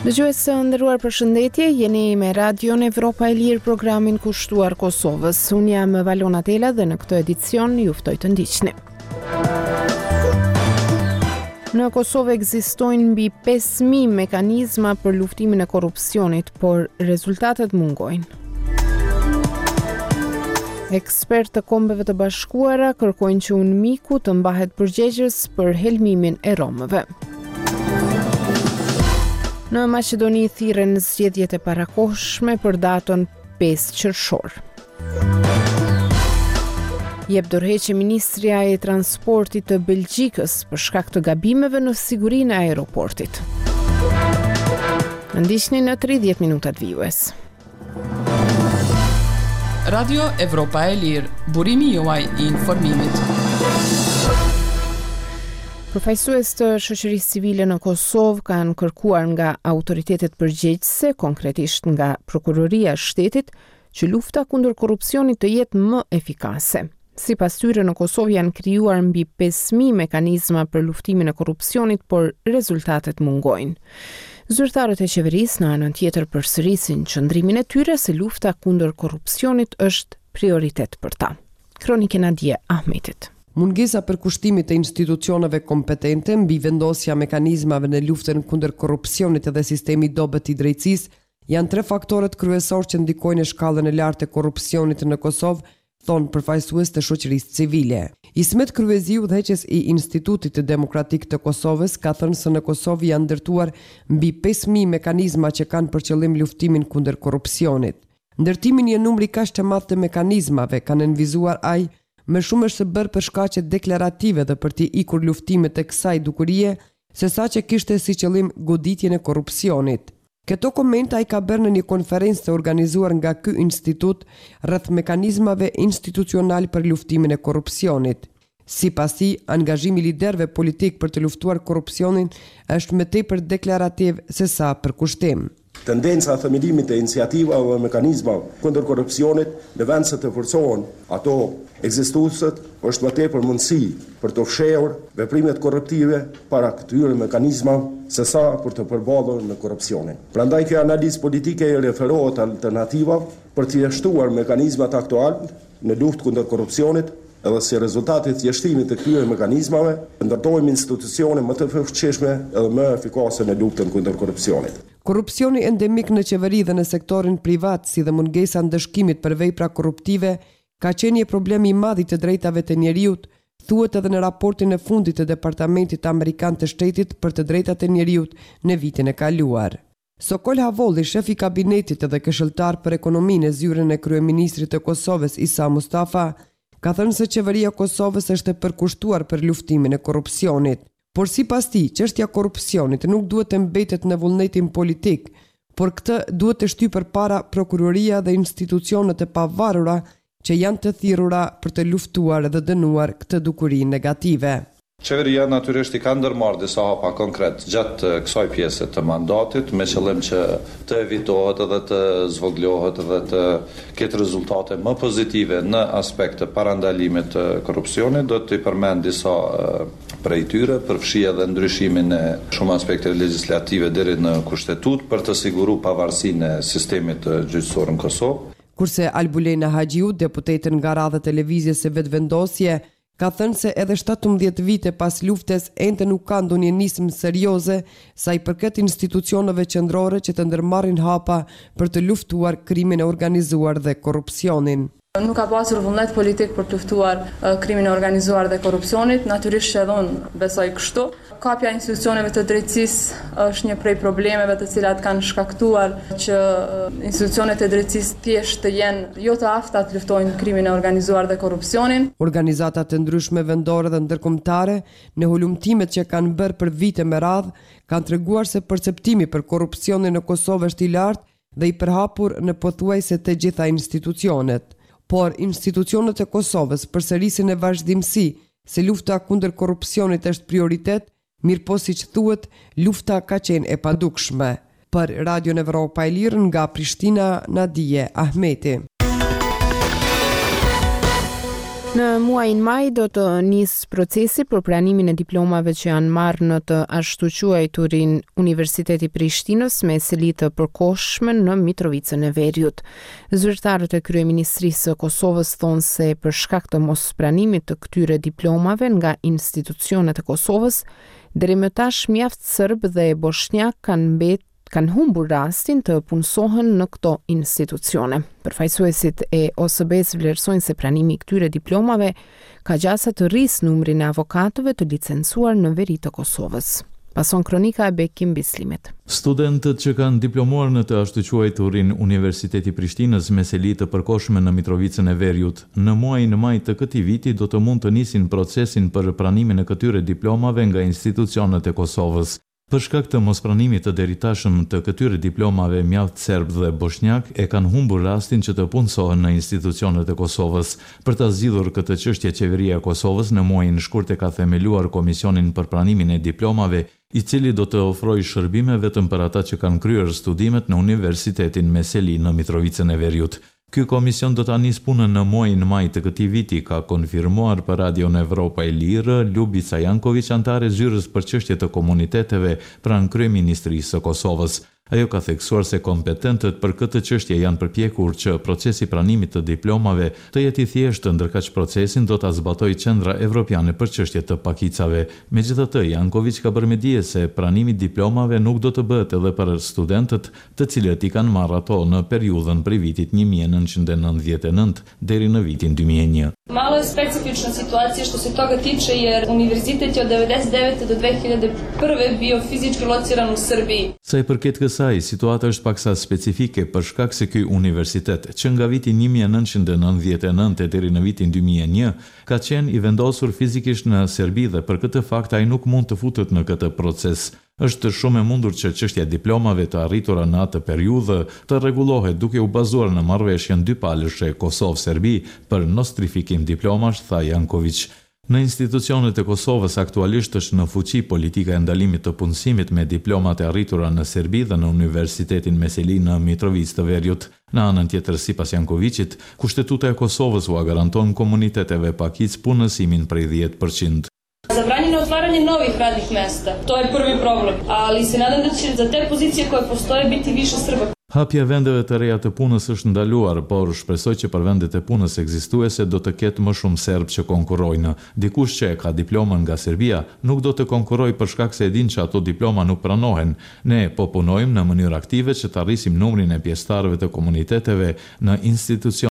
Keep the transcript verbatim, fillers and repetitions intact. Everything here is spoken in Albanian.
Dëgjues të nderuar, përshëndetje, jeni me Radion Evropa e Lirë, programin kushtuar Kosovës. Unë jam Valona Tela dhe në këtë edicion ju ftoj të ndiqni. Në Kosovë ekzistojnë mbi pesë mijë mekanizma për luftimin e korrupsionit, por rezultatet mungojnë. Ekspertë të Kombeve të Bashkuara kërkojnë që UNMIK-u të mbahet përgjegjës për helmimin e romëve. Në Maqedoni thirren zgjedhjet e parakohshme për datën pesë qershor. Jep dorëheqje Ministria e Transportit të Belgjikës për shkak të gabimeve në sigurinë e aeroportit. Ndiqni në tridhjetë minutat vijues. Radio Evropa e Lirë, burimi juaj i informimit. Përfaqësues të shoqërisë civile në Kosovë kanë kërkuar nga autoritetet përgjegjëse, konkretisht nga Prokuroria e Shtetit, që lufta kundër korrupsionit të jetë më efikase. Sipas tyre, në Kosovë janë krijuar mbi pesë mijë mekanizma për luftimin e korrupsionit, por rezultatet mungojnë. Zyrtarët e qeverisë në anën tjetër përsërisin qëndrimin e tyre se lufta kundër korrupsionit është prioritet për ta. Kronikën Adje Ahmetit. Mungesa për kushtimit të institucioneve kompetente mbi vendosja mekanizmave në luftën kundër korrupsionit dhe sistemi dobët i drejtësisë janë tre faktorët kryesor që ndikojnë në shkallën e lartë të korrupsionit në Kosovë, thonë përfaqësues të shoqërisë civile. Ismet Kryeziu, udhëheqës i Institutit Demokratik të Kosovës, ka thënë se në Kosovë janë ndërtuar mbi pesë mijë mekanizma që kanë për qëllim luftimin kundër korrupsionit. Ndërtimin i numri kaq të madh të mekanizmave kanë nënvizuar ai më shumë është bërë për shkaqe deklarative dhe për t'i ikur luftimet e kësaj dukurie, se sa që kishte si qëllim goditjen e korrupsionit. Këto komente ai ka bërë në një konferencë të organizuar nga ky institut rreth mekanizmave institucional për luftimin e korrupsionit. Sipas tij, angazhimi i liderëve politik për të luftuar korrupsionin është më tepër deklarativ se sa për kushtim. Tendenca e themelimit të iniciativave dhe mekanizmave kundër korrupsionit në vend se të forcohen ato ekzistuese është më tepër mundësi për të fshehur veprimet korruptive para këtyre mekanizmave se sa për të përballur me korrupsionin. Prandaj kjo analizë politike i referohet alternativa për të jashtuar mekanizmat aktuale në luftë kundër korrupsionit, edhe si rezultati të jashtimit të këtyre mekanizmave, ndërtojmë institucione më të fuqishme edhe më efikase në luftën kundër korrupsionit. Korrupsioni endemik në qeveri dhe në sektorin privat, si dhe mungesa ndëshkimit për vepra korruptive, ka qenë një problem i madh i të drejtave të njeriut, thuhet edhe në raportin e fundit të Departamentit Amerikan të Shtetit për të drejtat e njeriut në vitin e kaluar. Sokol Havolli, shef i kabinetit edhe këshilltar për ekonominë e zyrën e kryeministrit të Kosovës Isa Mustafa, ka thënë se qeveria e Kosovës është e përkushtuar për luftimin e korrupsionit. Por sipas tij, çështja e korrupsionit nuk duhet të mbetet në vullnetin politik, por këtë duhet të shtyjë përpara prokuroria dhe institucionet e pavarura që janë të thirrura për të luftuar dhe dënuar këtë dukuri negative. Qeveria natyrisht i ka ndërmarrë disa hapa konkret gjatë kësaj pjese të mandatit me qëllim që të evitohet edhe të zvoglohet edhe të ketë rezultate më pozitive në aspekt të parandalimit të korrupsionit. Do të i përmend disa prej tyre, përfshi edhe ndryshimin e shumë aspekte legjislative deri në kushtetut për të siguruar pavarësinë e sistemit gjyqësor në Kosovë. Kurse Albulena Haxhiu, deputete nga radha e televizjes së vetvendosje, ka thënë se edhe shtatëmbëdhjetë vite pas luftës ende nuk ka ndonjë nismë serioze sa i përket institucioneve qendrore që të ndërmarrin hapa për të luftuar krimin e organizuar dhe korrupsionin. Nuk ka pasur vullnet politik për të luftuar krimin e organizuar dhe korrupsionit, natyrisht që edhe unë besoj kështu. Kapja e institucioneve të drejtësisë është një prej problemeve të cilat kanë shkaktuar që institucionet e drejtësisë thjesht të jenë jo të afta të luftojnë krimin e organizuar dhe korrupsionin. Organizata të ndryshme vendore dhe ndërkombëtare në hulumtimet që kanë bërë për vite me radhë kanë treguar se perceptimi për korrupsionin në Kosovë është i lartë dhe i përhapur në pothuajse të gjitha institucionet. Por institucionet e Kosovës përsërisin e vazhdimsi se lufta kundër korrupsionit është prioritet, mirë po siç thuhet, lufta ka qenë e padukshme. Për Radion Evropa e Lirë nga Prishtina, Nadije Ahmeti. Në muajin maj do të nisë procesi për pranimin e diplomave që janë marrë në të ashtu quajturin Universiteti Prishtinës me seli të përkohshme në Mitrovicën e Veriut. Zyrtarët e kryeministrisë së Kosovës thonë se për shkak të mospranimit të këtyre diplomave nga institucionet e Kosovës, deri më tash mjaft serb dhe bosnjak kanë mbet kanë humbur rastin të punësohen në këto institucione. Përfaqësuesit e O S B-s vlerësojnë se pranimi i këtyre diplomave ka gjasa të rrisë numrin e avokatëve të licencuar në veri të Kosovës. Pason kronika e Bekim Bislimit. Studentët që kanë diplomuar në të ashtu quajturin Universiteti Prishtinës me seli të përkohshme në Mitrovicën e Veriut, në muajin maj të këtij viti do të mund të nisin procesin për pranimin e këtyre diplomave nga institucionet e Kosovës. Për shkak të mospranimit të deritashëm të këtyre diplomave, mjaft serb dhe bosnjak e kanë humbur rastin që të punësohen në institucionet e Kosovës. Për ta zgjidhur këtë çështje, qeveria e Kosovës në muajin shkurt e ka themeluar komisionin për pranimin e diplomave, i cili do të ofrojë shërbime vetëm për ata që kanë kryer studimet në Universitetin me seli në Mitrovicën e Veriut. Ky komision do ta nisë punën në muajin maj të këtij viti, ka konfirmuar për Radion Evropa e Lirë Ljubica Janković, antare zyrës për çështje të komuniteteve pranë kryeministrisë së Kosovës. Ajo ka theksuar se kompetentët për këtë çështje janë përpjekur që procesi pranimit të diplomave të jetë i thjeshtë, ndërkaq procesin do ta zbatojë Qendra Evropiane për çështje të pakicave. Megjithatë, Janković ka bërë me dije se pranimi i diplomave nuk do të bëhet edhe për studentët të cilët i kanë marrë ato në periudhën prej vitit një mijë e nëntëqind e nëntëdhjetë e nëntë deri në vitin dy mijë e një. Malo je specifična situacija što se toga tiče jer univerzitet je od devedeset devete do dve hiljade prve bio fizički lociran u Srbiji. Sa i përket kësaj, situata është paksa specifike për shkak se ky universitet, që nga viti një mijë e nëntëqind e nëntëdhjetë e nëntë deri në vitin dy mijë e një, ka qenë i vendosur fizikisht në Serbi dhe për këtë fakt ai nuk mund të futet në këtë proces. Është shumë e mundur që çështja e diplomave të arritura në atë periudhë të rregullohet duke u bazuar në marrëveshjen dypalëshe Kosovë-Serbi për nostrifikim diplomash, tha Janković. Në institucionet e Kosovës aktualisht është në fuqi politika e ndalimit të punësimit me diplomat e arritura në Serbi dhe në Universitetin me seli në Mitrovicë të Veriut. Në anën tjetër, sipas Jankovićit, kushtetuta e Kosovës u garanton komuniteteve pakic punësimin prej dhjetë përqind. Zabranjeno otvaranje novih radnih mesta. To je prvi problem, ali se nadam da će za te pozicije koje postoje biti više Srba. Hapja e vendeve të reja të punës është ndaluar, por shpresoj që për vendet e punës ekzistuese do të ketë më shumë serb që konkurrojnë. Dikush që e ka diplomën nga Serbia nuk do të konkurrojë për shkak se e din që ato diploma nuk pranohen. Ne po punojmë në mënyrë aktive që të arrisim numrin e pjesëtarëve të komuniteteve në institucion